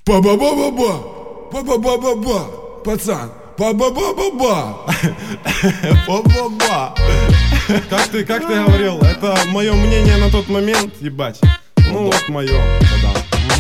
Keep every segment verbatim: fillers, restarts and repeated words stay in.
Па-ба-ба-ба-ба! Па-ба-ба-ба-ба! Пацан! Па-ба-ба-ба-ба! Па-ба-ба! Как ты, как ты говорил, это мое мнение на тот момент, ебать. Ну вот мое, да.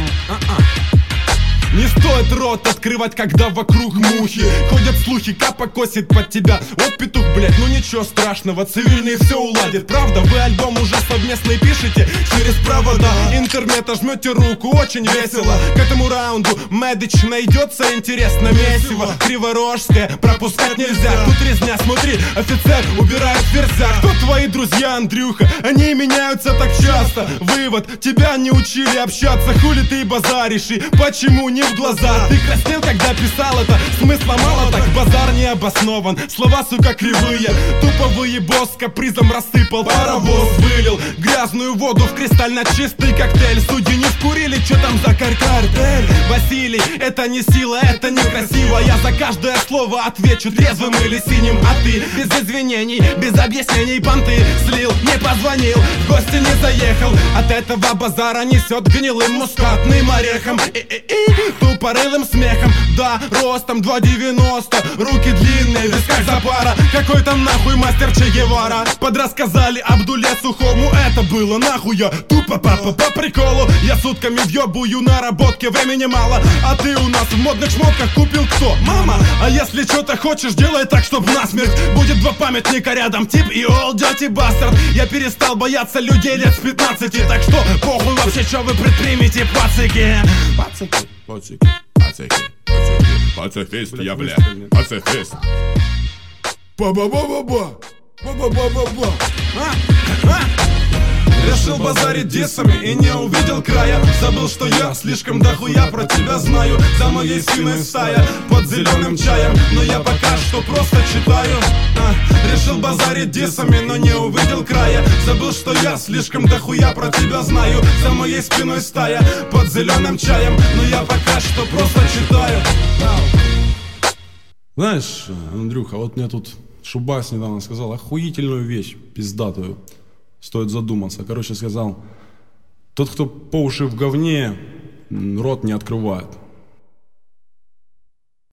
Не стоит рот открывать, когда вокруг мухи. Ходят слухи, капа косит под тебя. Вот петух, блять, ну ничего страшного, цивильные все уладят. Правда, вы альбом уже совместный пишете через провода интернета, жмете руку, очень весело. К этому раунду Медич найдется, интересно, месиво Криворожская, пропускать нельзя. Тут резня, смотри, офицер убирает ферзя. Кто твои друзья, Андрюха? Они меняются так часто. Вывод, тебя не учили общаться. Хули ты базаришь и почему не в глаза? Ты краснел, когда писал это, смысла мало, так базар не обоснован. Слова, сука, кривые, туповые босс капризом рассыпал. Паровоз вылил грязную воду в кристально чистый коктейль. Судьи не вкурили, что там за картель? Василий, это не сила, это некрасиво. Я за каждое слово отвечу трезвым или синим. А ты без извинений, без объяснений понты слил, не позвонил, в гости не заехал. От этого базара несет гнилым мускатным орехом и тупорылым смехом. Да, ростом два девяносто, руки длинные, в висках запара. Какой там нахуй мастер Че Гевара? Подрассказали Абдуле Сухому, это было нахуя. Тупо папа по приколу. Я сутками въебую наработки, времени мало. А ты у нас в модных шмотках купил кто? Мама? А если что-то хочешь, делай так, чтоб насмерть. Будет два памятника рядом, тип и Old Dirty Bastard. Я перестал бояться людей лет с пятнадцати, так что похуй вообще, что вы предпримете, пацики. Пацики. Пацики, пацики, пацики, пацифист я, бля, пацифист. Ба-ба-ба-ба-ба, ба-ба-ба-ба-ба. Решил базарить диссами и не увидел края. Забыл, что я слишком дохуя про тебя знаю. За моей спиной стая под зеленым чаем, но я пока что просто читаю. а, Решил базарить диссами, но не увидел края. Забыл, что я слишком дохуя про тебя знаю. За моей спиной стая под зеленым чаем, но я пока что просто читаю. Знаешь, Андрюха, вот мне тут Шубас недавно сказал охуительную вещь, пиздатую. Стоит задуматься. Короче, сказал, тот, кто по уши в говне, рот не открывает.